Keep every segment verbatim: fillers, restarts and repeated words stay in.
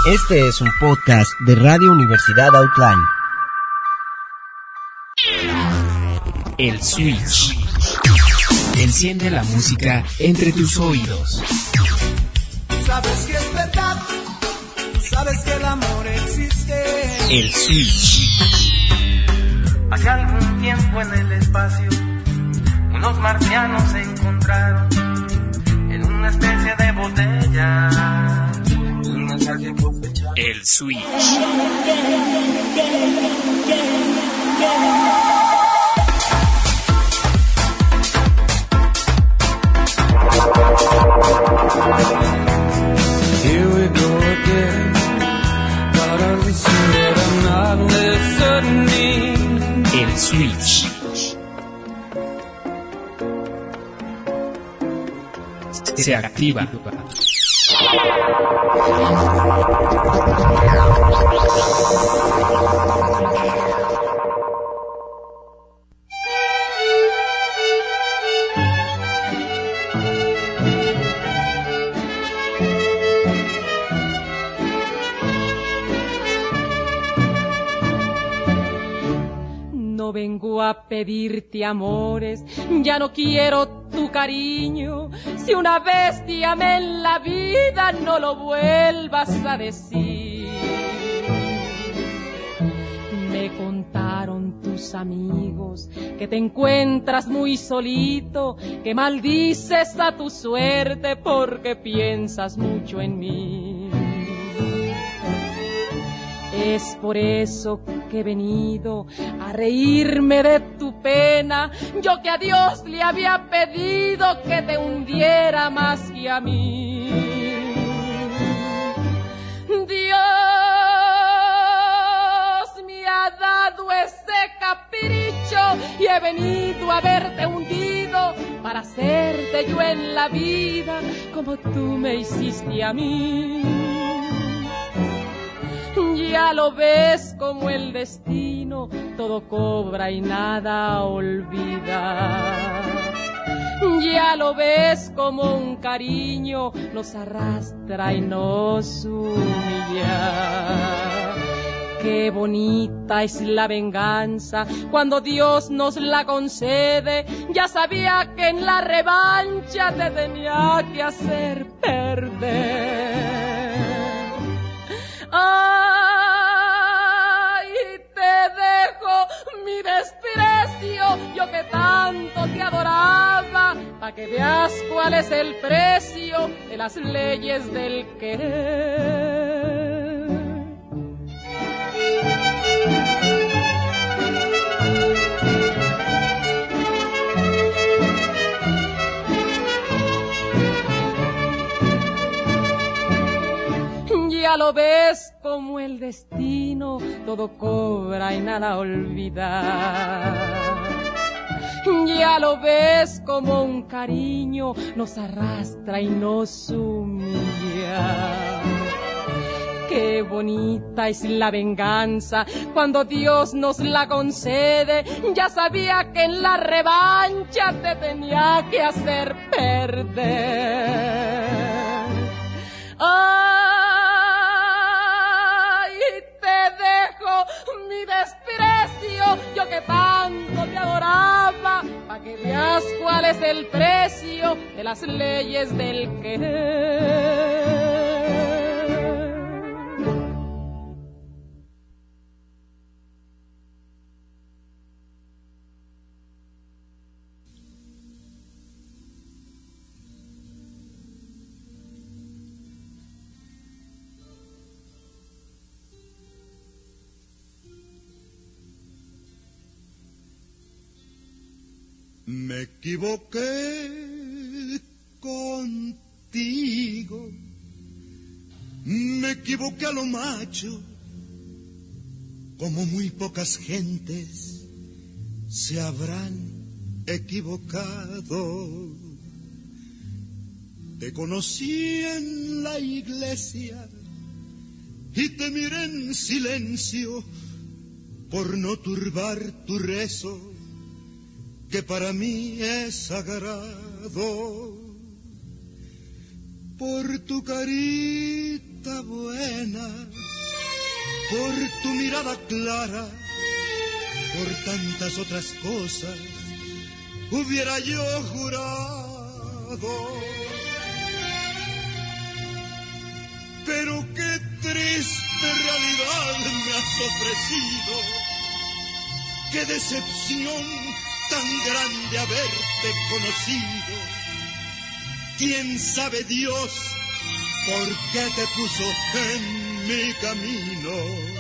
Este es un podcast de Radio Universidad Outline. El Switch. Enciende la música entre tus oídos. Sabes que es verdad, tú sabes que el amor existe. El Switch. Hace algún tiempo en el espacio, unos marcianos se encontraron en una especie de botella. Un mensaje que fecha. El Switch. Here we go again. But only said I'm not listening. El Switch. Se activa. No vengo a pedirte amores, ya no quiero tu cariño. Si una vez te amé en la vida, no lo vuelvas a decir. Me contaron tus amigos que te encuentras muy solito, que maldices a tu suerte porque piensas mucho en mí. Es por eso que he venido a reírme de tu pena, yo que a Dios le había pedido que te hundiera más que a mí. Dios me ha dado ese capricho y he venido a verte hundido para hacerte yo en la vida como tú me hiciste a mí. Ya lo ves como el destino todo cobra y nada olvida. Ya lo ves como un cariño nos arrastra y nos humilla. Qué bonita es la venganza cuando Dios nos la concede. Ya sabía que en la revancha te tenía que hacer perder. Ay, te dejo mi desprecio, yo que tanto te adoraba, pa' que veas cuál es el precio de las leyes del querer. Ya lo ves como el destino todo cobra y nada olvida. Ya lo ves como un cariño nos arrastra y nos humilla. Qué bonita es la venganza cuando Dios nos la concede. Ya sabía que en la revancha te tenía que hacer perder. Ay, te dejo mi desprecio, yo que tanto te adoraba, pa' que veas cuál es el precio de las leyes del querer. Me equivoqué contigo, me equivoqué a lo macho, como muy pocas gentes se habrán equivocado. Te conocí en la iglesia y te miré en silencio por no turbar tu rezo, que para mí es sagrado. por tu carita buena, por tu mirada clara, por tantas otras cosas, hubiera yo jurado. Pero qué triste realidad me has ofrecido, qué decepción tan grande haberte conocido. ¿Quién sabe Dios por qué te puso en mi camino?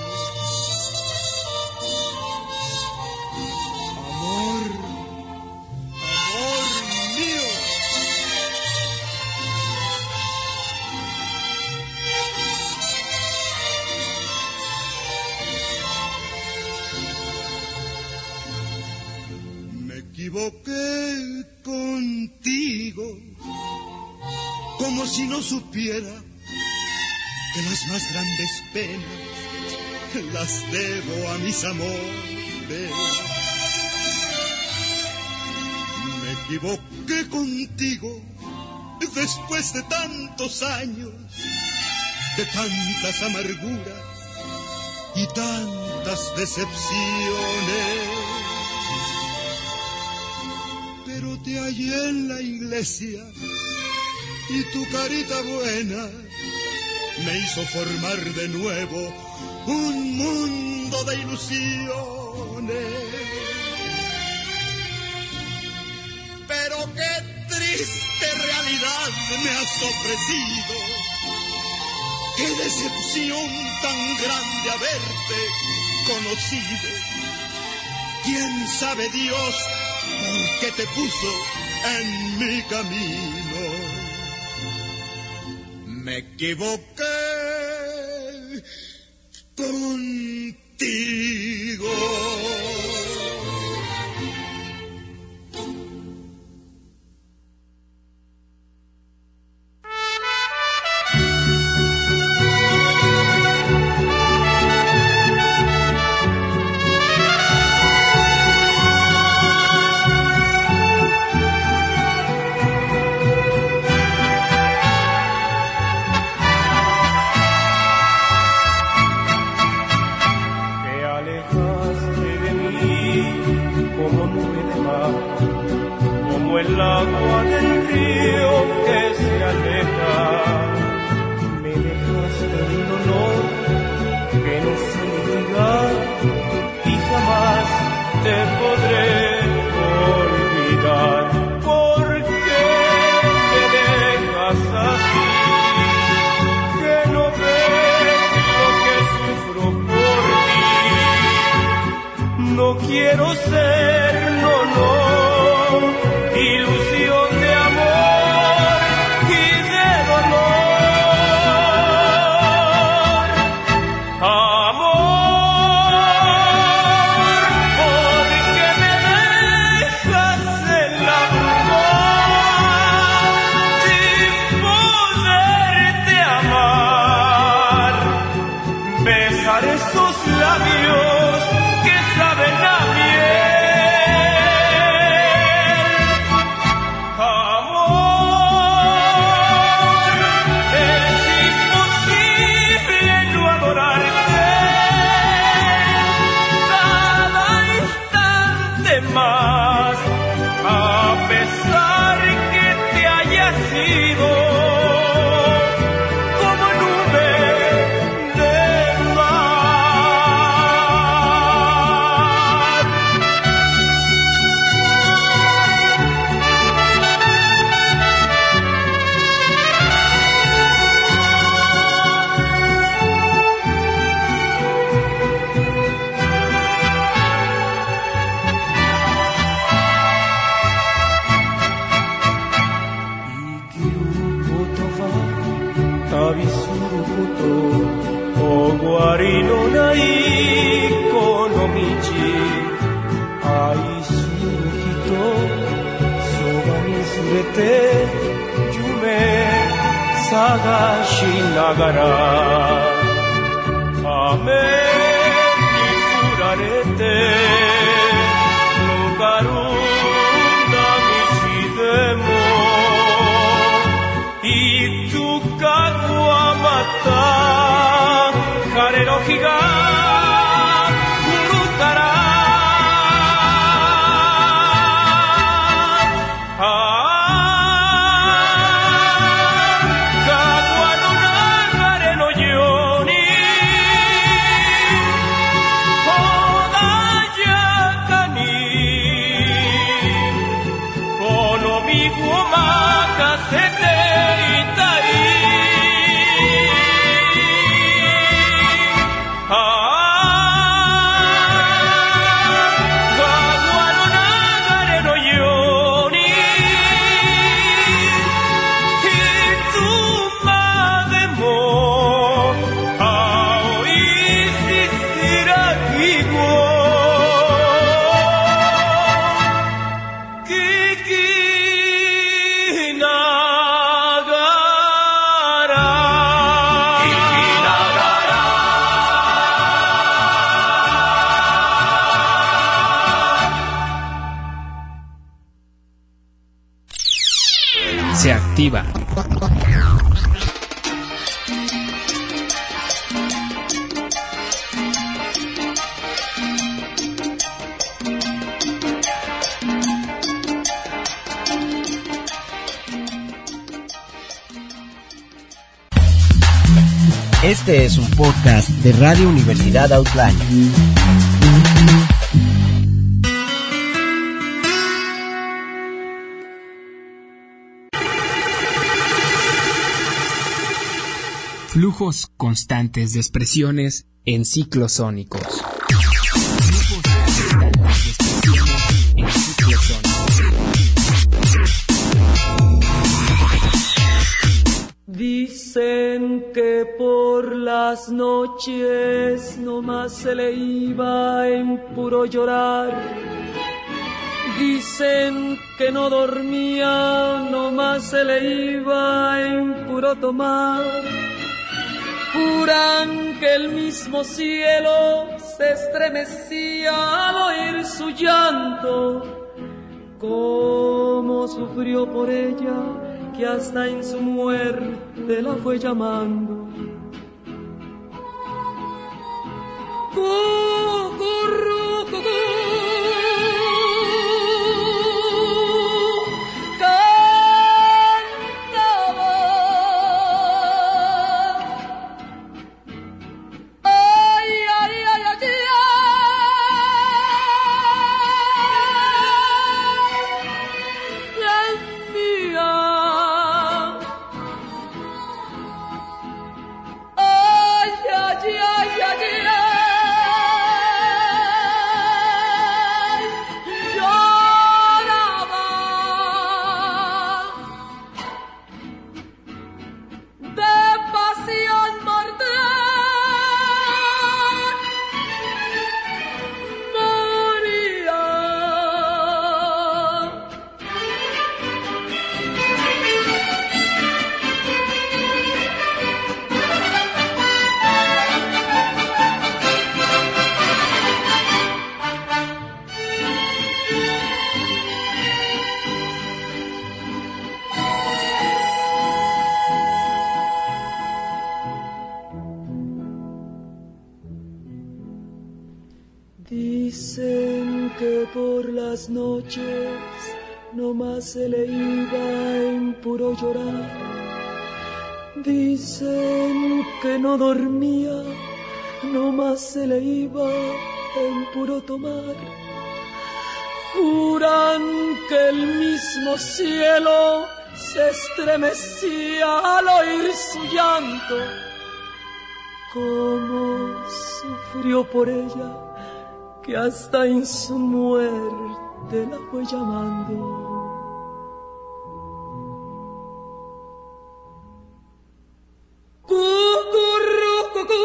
Amor, amor mío. Me equivoqué contigo, como si no supiera que las más grandes penas las debo a mis amores. Me equivoqué contigo después de tantos años, de tantas amarguras y tantas decepciones. Pero te hallé en la iglesia y tu carita buena me hizo formar de nuevo un mundo de ilusiones. Pero qué triste realidad me has ofrecido, qué decepción tan grande haberte conocido. ¿Quién sabe Dios por qué te puso en mi camino? Me equivoqué contigo. El agua del río que se aleja, me dejaste un dolor que no sé olvidar y jamás te podré olvidar. ¿Por qué me dejas así? Que no ves lo que sufro por ti. No quiero ser, no, no, ilusión de amor y de dolor. Amor, porque me dejas en la bruma sin poderte amar. Besar esos labios que saben a miel. Más, a pesar que te hayas ido como nube del mar. Owari no nai kono michi, aisu hito soba ni surete yume sagashi nagara, ame ni furarete nugarunda michi demo itu Se activa. Este es un podcast de Radio Universidad Outline. Flujos constantes de expresiones en ciclos sónicos. Flujos constantes de expresiones en ciclos sónicos. Dicen que por las noches nomás se le iba en puro llorar. Dicen que no dormía, nomás se le iba en puro tomar. Juran que el mismo cielo se estremecía al oír su llanto. Cómo sufrió por ella, que hasta en su muerte la fue llamando. Cucurru, cucú. Dicen que por las noches nomás se le iba en puro llorar. Dicen que no dormía, nomás se le iba en puro tomar. Juran que el mismo cielo se estremecía al oír su llanto. Cómo sufrió por ella, que hasta en su muerte la fue llamando. Cucurru, cucú.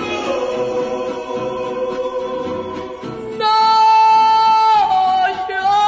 No, yo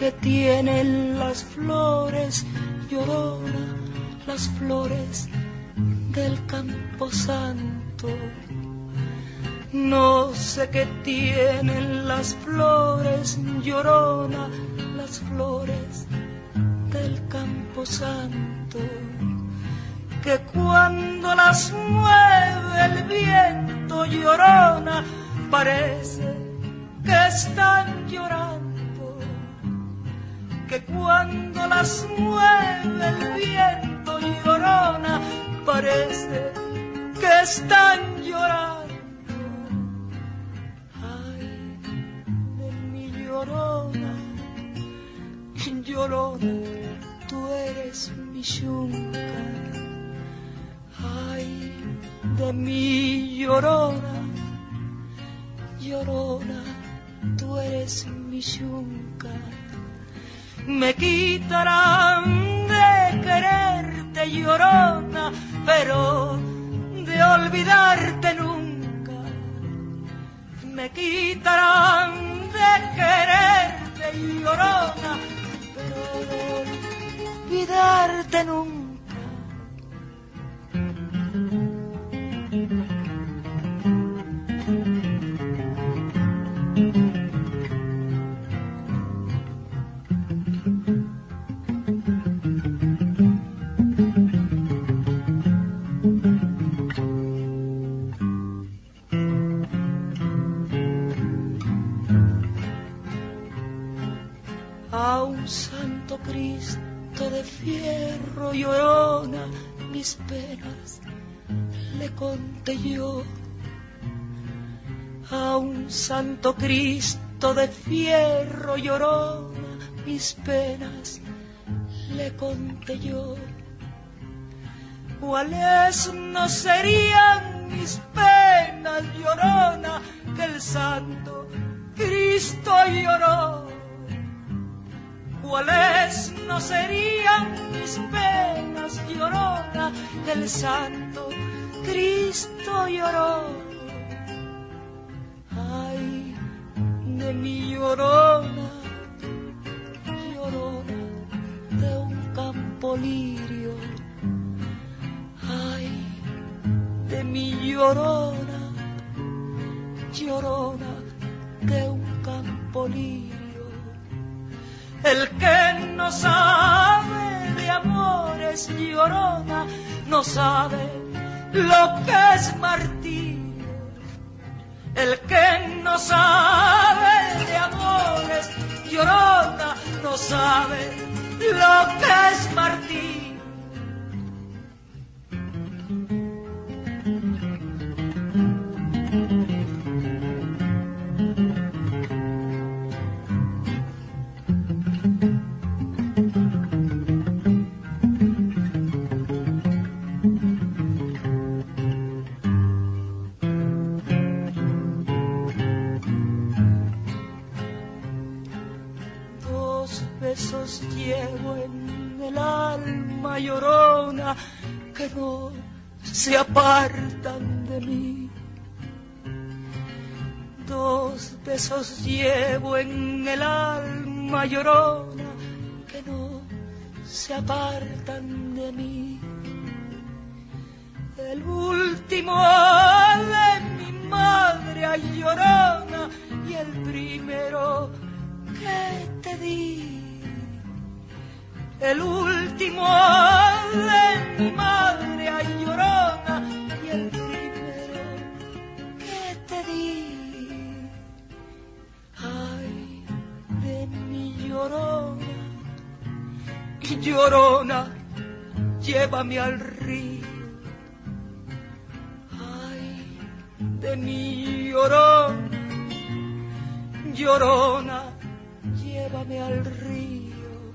que tienen las flores, Llorona, las flores del Camposanto. No sé qué tienen las flores, Llorona, las flores del Camposanto, que cuando las mueve el viento, Llorona, parece que están llorando, que cuando las mueve el viento, Llorona, parece que están llorando. Ay, de mi Llorona, Llorona, tú eres mi yunca. Ay, de mi Llorona, Llorona, tú eres mi yunca. Me quitarán de quererte, Llorona, pero de olvidarte nunca. Me quitarán de quererte, Llorona, pero de olvidarte nunca. A un santo Cristo de fierro, Llorona, mis penas le conté yo. A un santo Cristo de fierro, Llorona, mis penas le conté yo. ¿Cuáles no serían mis penas, Llorona, que el santo Cristo lloró? ¿Cuáles no serían mis penas, Llorona, que el santo Cristo lloró? Ay, de mi Llorona, Llorona, de un campo lirio. Ay, de mi Llorona, Llorona, de un campo lirio. El que no sabe de amores, Llorona, no sabe lo que es martirio. El que no sabe de amores, Llorona, no sabe lo que es martirio. Besos llevo en el alma, Llorona, que no se apartan de mí. Dos besos llevo en el alma, Llorona, que no se apartan de mí. El último de mi madre, ay, Llorona, y el primero que te di. El último de mi madre, ay, Llorona, y el primero que te di. Ay, de mi Llorona, Llorona, llévame al río. Ay, de mi Llorona, Llorona, llévame al río.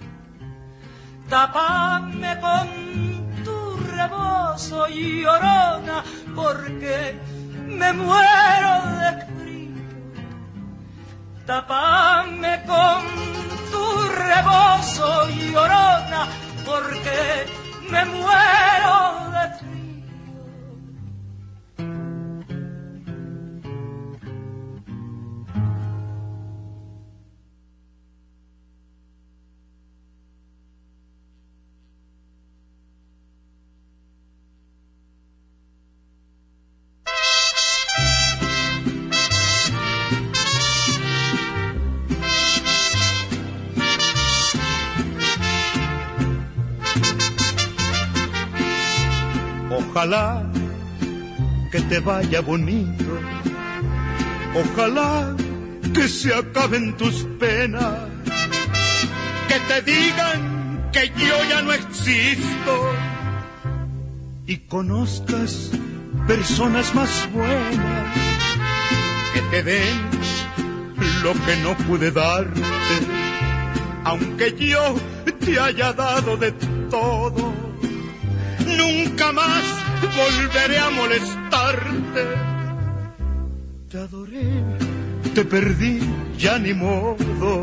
Tápame con tu rebozo, Llorona, porque me muero de frío. Tápame con tu rebozo, Llorona, porque me muero de frío. Ojalá que te vaya bonito, ojalá que se acaben tus penas, que te digan que yo ya no existo y conozcas personas más buenas que te den lo que no pude darte, aunque yo te haya dado de todo. Nunca más volveré a molestarte. Te adoré, te perdí, ya ni modo.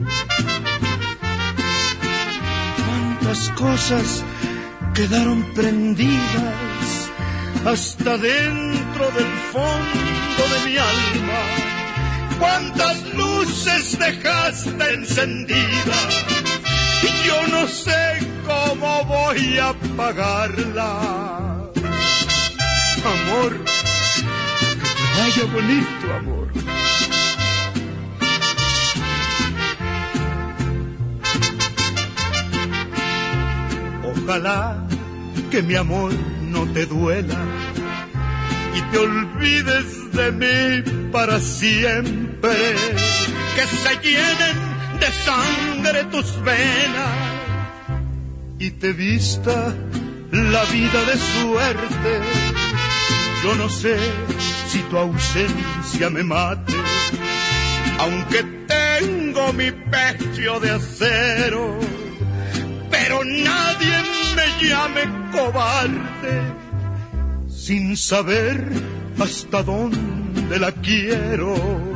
Cuántas cosas quedaron prendidas hasta dentro del fondo de mi alma. Cuántas luces dejaste encendidas y yo no sé cómo voy a apagarla. Amor, que te vaya bonito, amor. Ojalá que mi amor no te duela y te olvides de mí para siempre, que se llenen de sangre tus venas y te vista la vida de suerte. Yo no sé si tu ausencia me mate, aunque tengo mi pecho de acero, pero nadie me llame cobarde sin saber hasta dónde la quiero.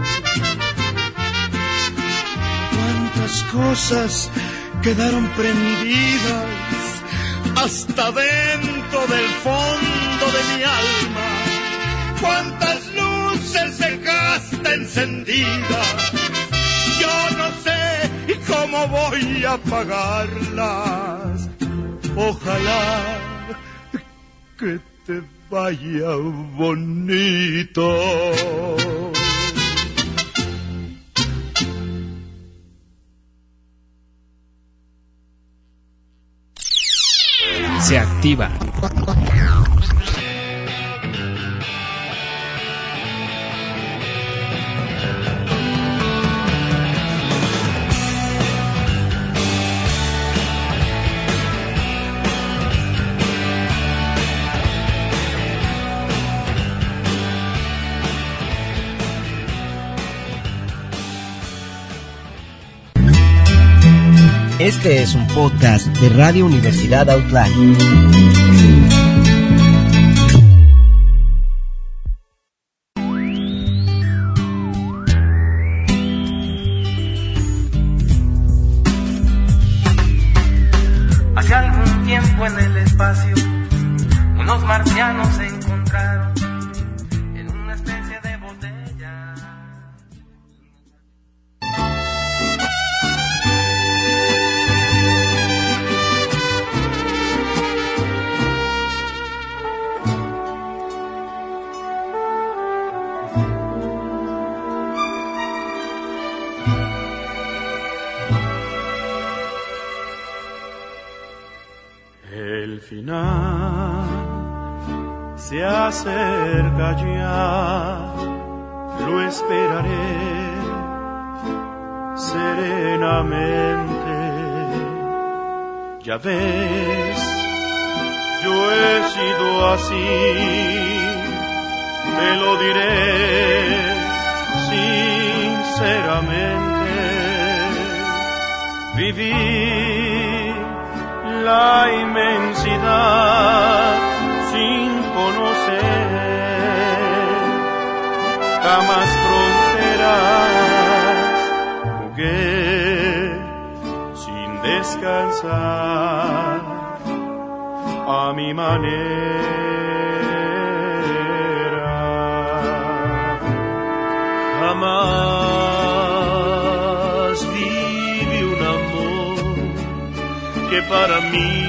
Cuántas cosas quedaron prendidas hasta dentro del fondo de mi alma. Cuántas luces dejaste encendidas, yo no sé cómo voy a apagarlas. Ojalá que te vaya bonito. Se activa. Este es un podcast de Radio Universidad Outline. Hace algún tiempo en el espacio, unos marcianos se encontraron en una especie de botella. El final se acerca ya, lo esperaré serenamente. Ya ves, yo he sido así, te lo diré sinceramente. Viví la inmensidad sin conocer jamás fronteras, jugué sin descansar a mi manera. Jamás viví un amor que para mí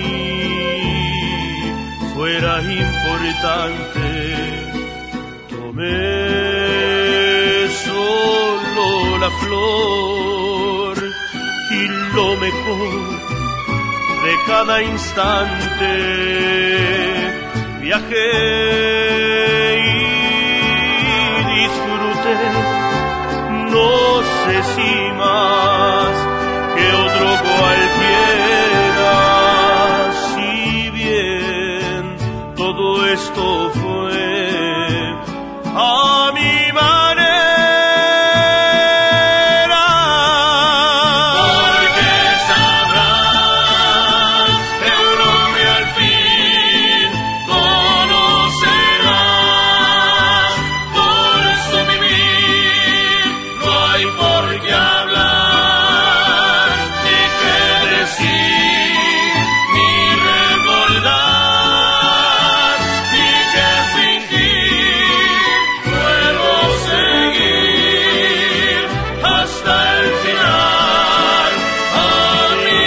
fuera importante. Tomé solo la flor y lo mejor de cada instante. viajé y disfruté, no sé si más que otro cualquiera, si bien todo esto fue a mi manera, porque sabrás que un hombre al fin conocerás, por su vivir no hay por qué hablar, ni qué decir, ni recordar, ni qué fingir, luego seguir hasta el final a mi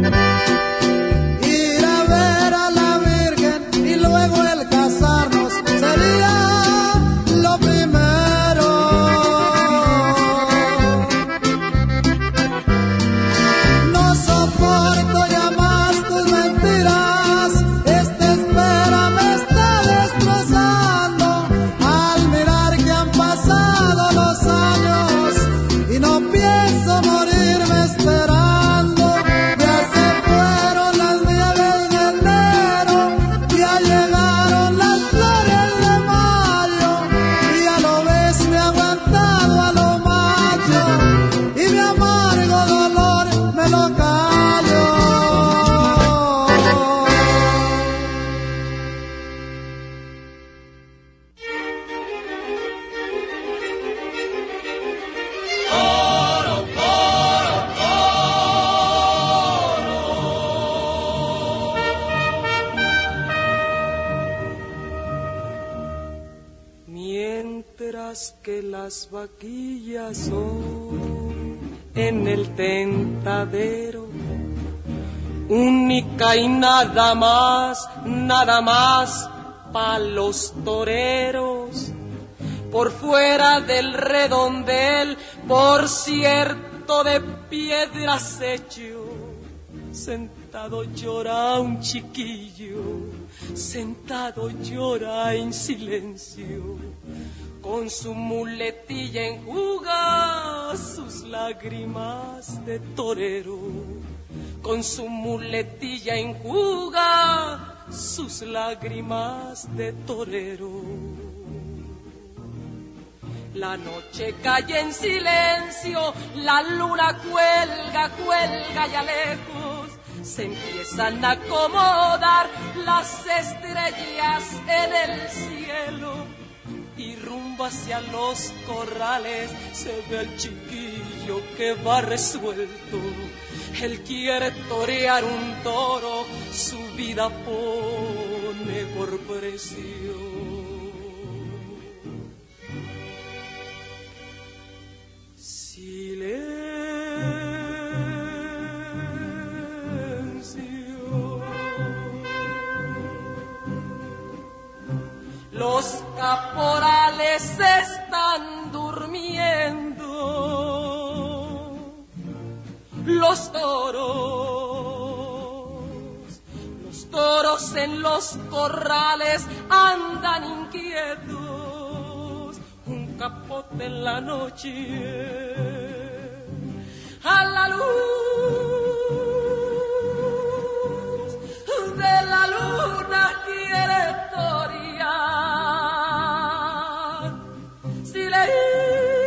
Ir a ver a la Virgen y luego el casarnos. más que las vaquillas son en el tentadero, única y nada más, nada más pa' los toreros. Por fuera del redondel, por cierto de piedras hecho, sentado llora un chiquillo, sentado llora en silencio, con su muletilla enjuga sus lágrimas de torero, con su muletilla enjuga sus lágrimas de torero. La noche cae en silencio, la luna cuelga, cuelga ya lejos. Se empiezan a acomodar las estrellas en el cielo y rumbo hacia los corrales se ve el chiquillo que va resuelto. Él quiere torear un toro, su vida pone por precio. Silencio. Los caporales están durmiendo, los toros, los toros en los corrales andan inquietos, un capote en la noche, a la luz de la luna quiere torear. Silencio.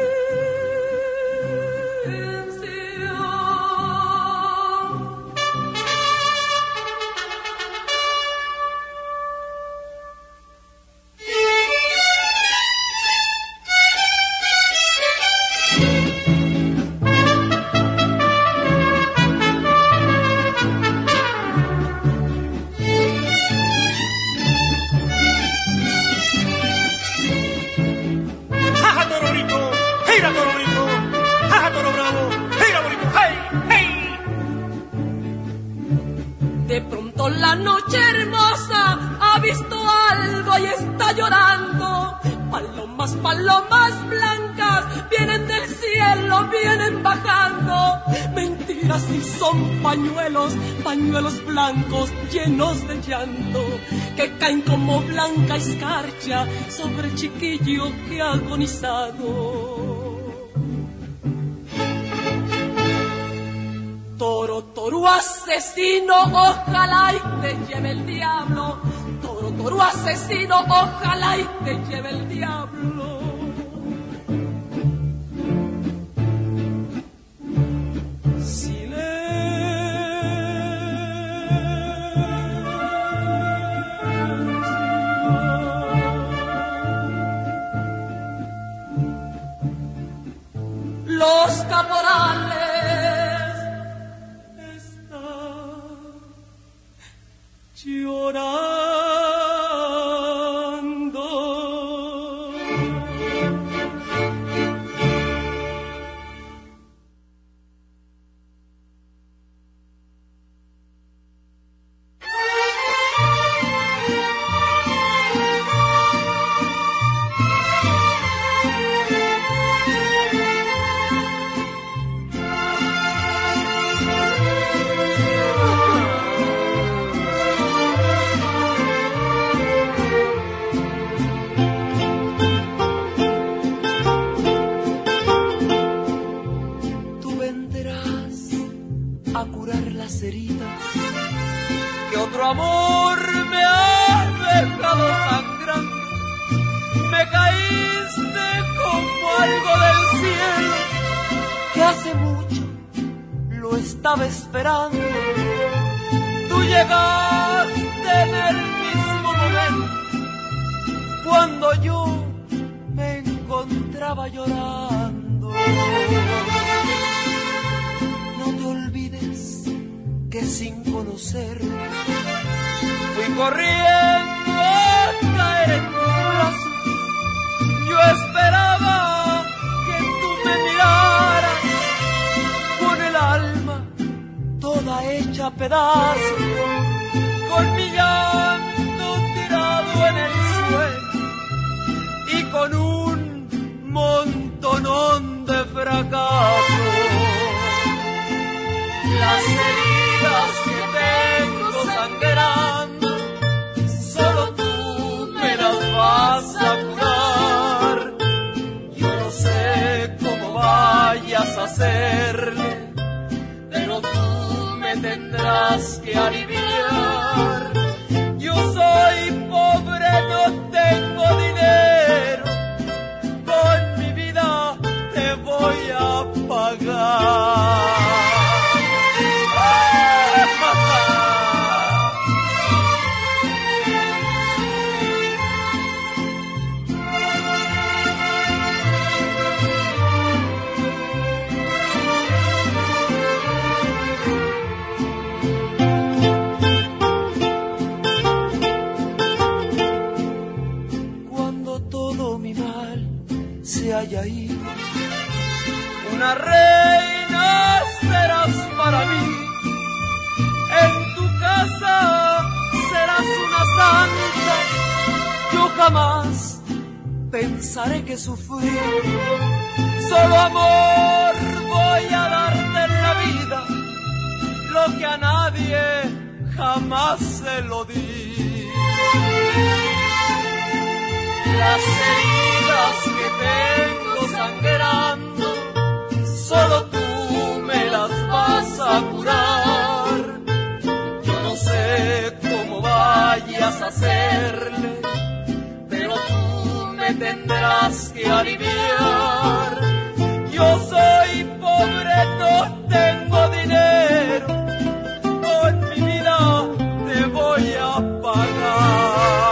De pronto la noche hermosa ha visto algo y está llorando. Palomas, palomas blancas vienen del cielo, vienen bajando. Mentiras y son pañuelos, pañuelos blancos llenos de llanto, que caen como blanca escarcha sobre el chiquillo que ha agonizado. Toro, toro asesino, ojalá y te lleve el diablo. Toro, toro asesino, ojalá y te lleve el diablo. Silencio. Los caporales llorando. Amor me ha dejado sangrando, me caíste como algo del cielo que hace mucho lo estaba esperando. Tú llegaste en el mismo momento cuando yo me encontraba llorando. No te olvides que sin conocer fui corriendo a caer en tus brazos. Yo esperaba pedazos, con mi llanto tirado en el suelo y con un montonón de fracasos. Las heridas que tengo sangrando, solo tú me las vas a curar. Yo no sé cómo vayas a hacerle, pero tú me tendrás que aliviar. Yo soy pobre, no tengo dinero, con mi vida te voy a pagar. Haya ahí, una reina serás para mí, en tu casa serás una santa. Yo jamás pensaré que sufrí, solo amor voy a darte en la vida, lo que a nadie jamás se lo di. Las heridas que tengo sangrando, solo tú me las vas a curar. Yo no sé cómo vayas a hacerle, pero tú me tendrás que aliviar. Yo soy pobre, no tengo dinero, con mi vida te voy a pagar.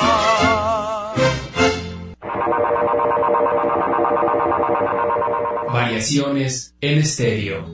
Variaciones en estéreo.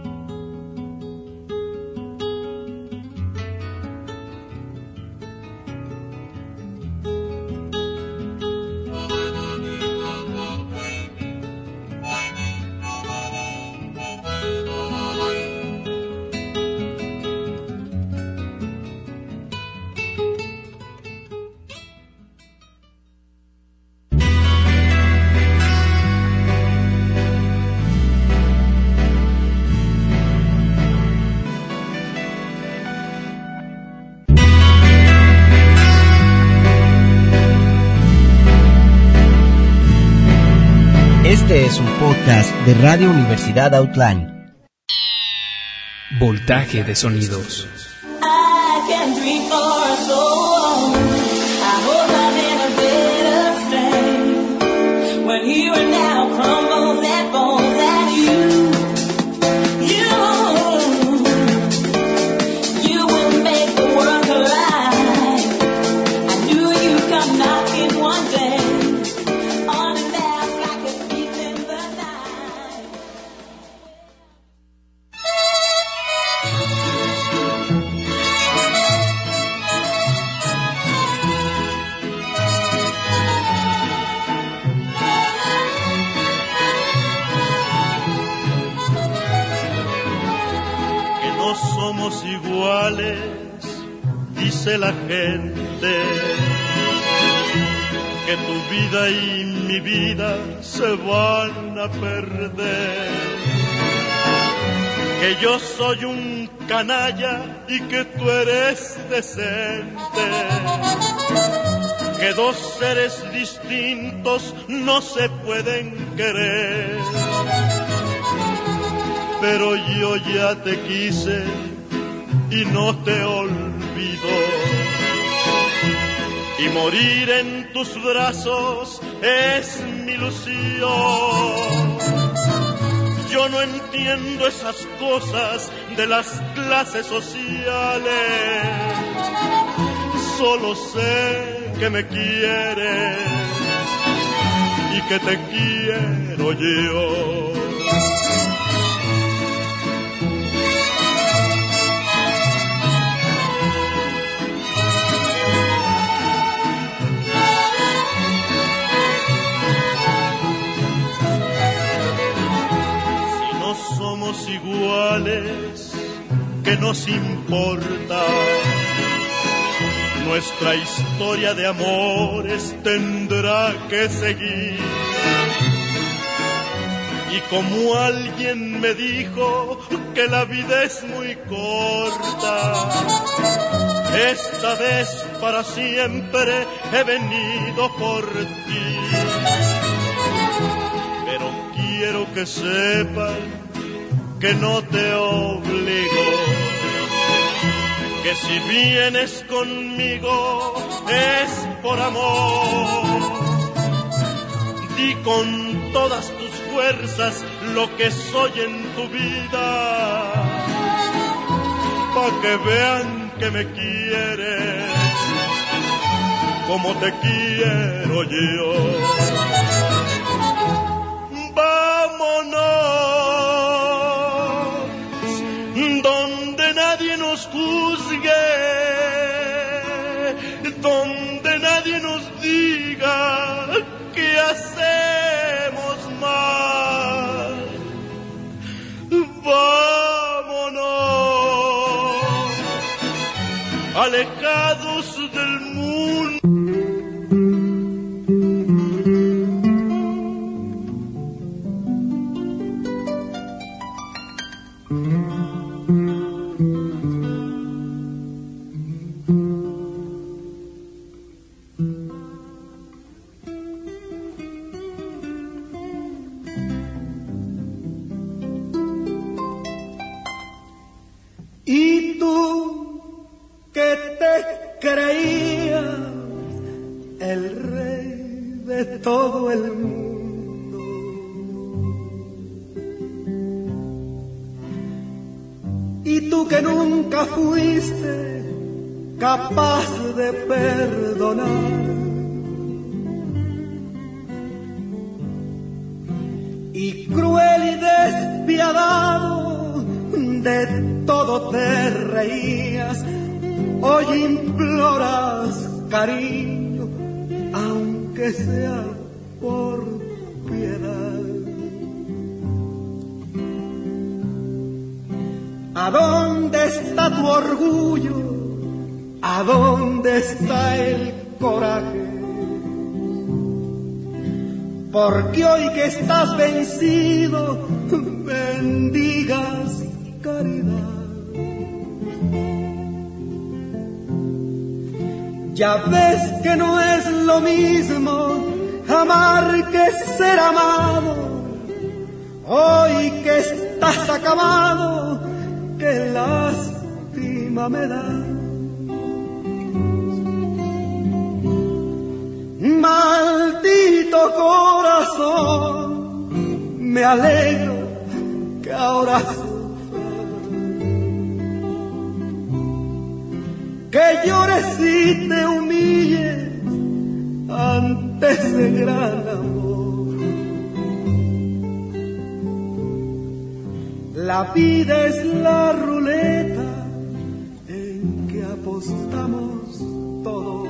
Este es un podcast de Radio Universidad Outline. Voltaje de sonidos. I can dream for so long. I hope I'm in a better state. When here and now crumbles and falls at you. You, you will make the world collide. I knew you'd come knocking one day. Somos iguales, dice la gente, que tu vida y mi vida se van a perder, que yo soy un canalla y que tú eres decente, que dos seres distintos no se pueden querer. Pero yo ya te quise y no te olvido, y morir en tus brazos es mi ilusión. Yo no entiendo esas cosas de las clases sociales, solo sé que me quieres y que te quiero yo. Iguales, ¿qué que nos importa. Nuestra historia de amores tendrá que seguir. Y como alguien me dijo que la vida es muy corta, esta vez para siempre he venido por ti. Pero quiero que sepas que no te obligo, que si vienes conmigo es por amor. Di con todas tus fuerzas lo que soy en tu vida, pa' que vean que me quieres como te quiero yo. Vámonos donde nadie nos juzgue, donde nadie nos diga que hacemos mal. Vámonos alejados del mundo. Y tú que te creías el rey de todo el mundo, y tú que nunca fuiste capaz de perdonar, y cruel y despiadado de todo te reías, hoy imploras cariño, aunque sea por piedad. ¿A dónde está tu orgullo? ¿A dónde está el coraje? Porque hoy que estás vencido, bendigas caridad. Ya ves que no es lo mismo amar que ser amado. Hoy que estás acabado, qué lástima me da. Maldito corazón, me alegro que ahora que llores y te humilles ante ese gran amor. La vida es la ruleta en que apostamos todos.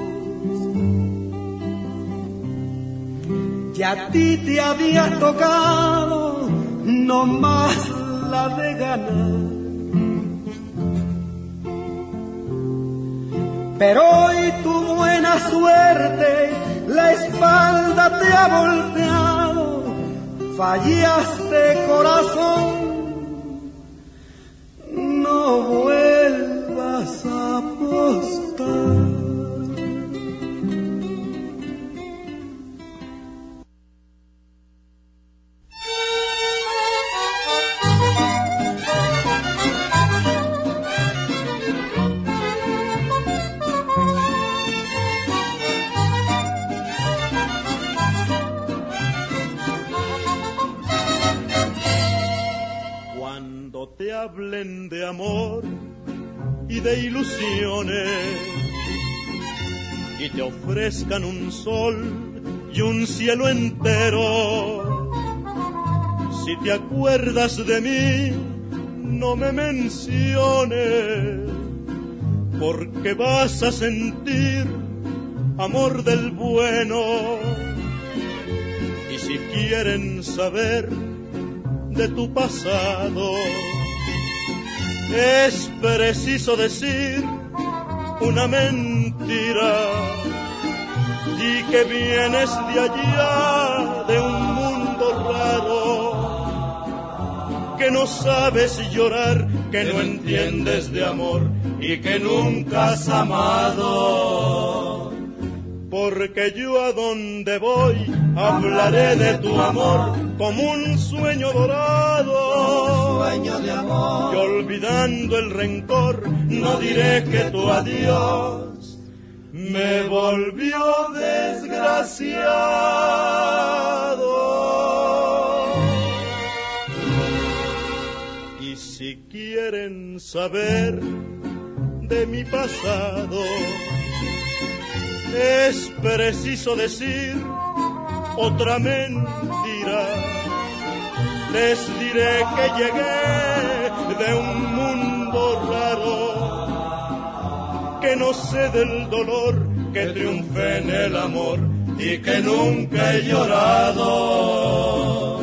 Y a ti te había tocado no más la de ganar. Pero hoy tu buena suerte la espalda te ha volteado, fallaste corazón, no vuelvas a apostar. Hablen de amor y de ilusiones y te ofrezcan un sol y un cielo entero. Si te acuerdas de mí, no me menciones, porque vas a sentir amor del bueno. Y si quieren saber de tu pasado, Es preciso decir una mentira y que vienes de allá, de un mundo raro, que no sabes llorar, que no entiendes de amor y que nunca has amado. Porque yo a donde voy hablaré de tu amor como un sueño dorado, un sueño de amor. Y olvidando el rencor no diré que tu adiós me volvió desgraciado. Y si quieren saber de mi pasado, es preciso decir otra mentira. Les diré que llegué de un mundo raro, que no sé del dolor, que triunfé en el amor y que nunca he llorado.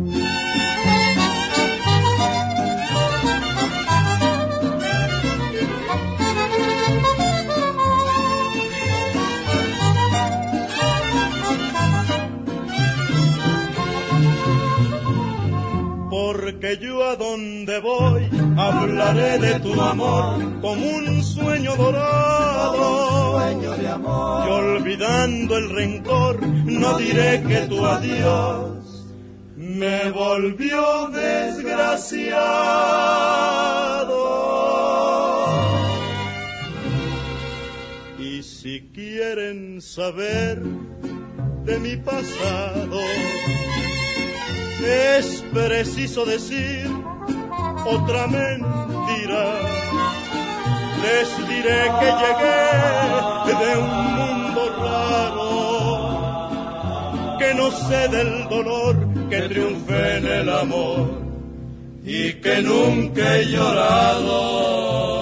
Porque yo a donde voy hablaré de tu amor como un sueño dorado, un sueño de amor. Y olvidando el rencor no diré que tu adiós me volvió desgraciado. Y si quieren saber de mi pasado, es preciso decir otra mentira. Les diré que llegué de un mundo raro, que no sé del dolor, que triunfé en el amor y que nunca he llorado.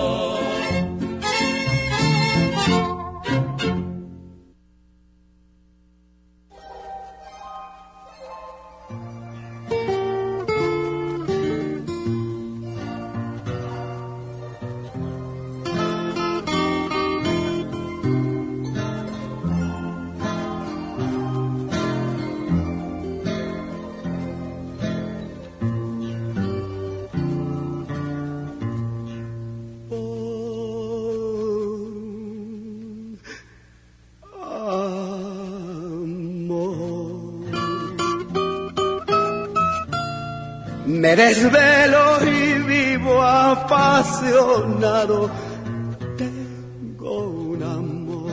Me desvelo y vivo apasionado. Tengo un amor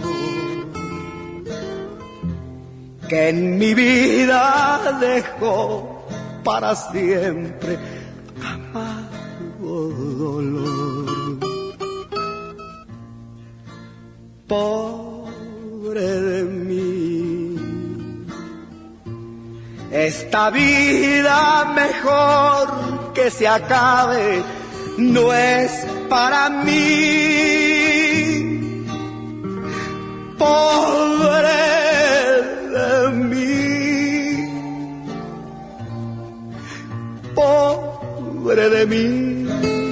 que en mi vida dejó para siempre amargo dolor. Pobre de mí, esta vida mejor que se acabe no es para mí. Pobre de mí, pobre de mí.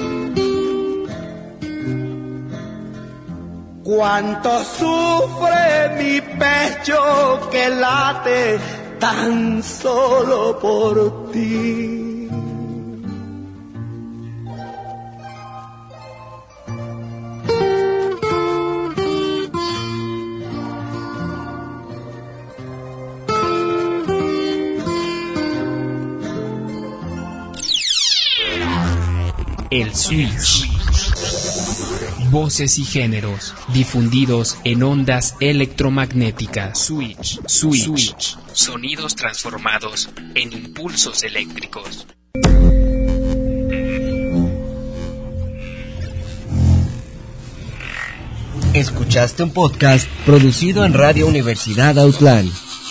Cuánto sufre mi pecho que late tan solo por ti. El Switch. Voces y géneros difundidos en ondas electromagnéticas. Switch. Switch. Switch. Sonidos transformados en impulsos eléctricos. Escuchaste un podcast producido en Radio Universidad Autlán.